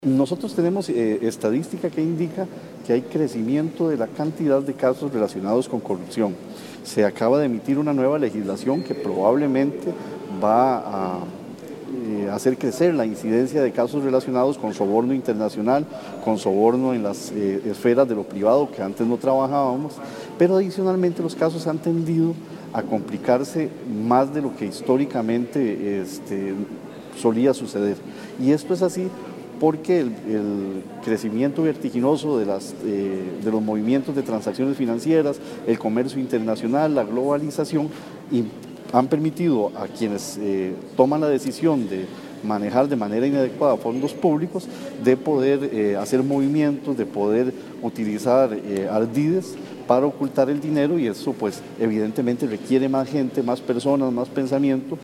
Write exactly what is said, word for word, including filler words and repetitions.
Nosotros tenemos eh, estadística que indica que hay crecimiento de la cantidad de casos relacionados con corrupción. Se acaba de emitir una nueva legislación que probablemente va a eh, hacer crecer la incidencia de casos relacionados con soborno internacional, con soborno en las eh, esferas de lo privado que antes no trabajábamos, pero adicionalmente los casos han tendido a complicarse más de lo que históricamente este, solía suceder. Y esto es así porque el, el crecimiento vertiginoso de, las, eh, de los movimientos de transacciones financieras, el comercio internacional, la globalización, y han permitido a quienes eh, toman la decisión de manejar de manera inadecuada fondos públicos, de poder eh, hacer movimientos, de poder utilizar eh, ardides para ocultar el dinero, y eso pues evidentemente requiere más gente, más personas, más pensamiento.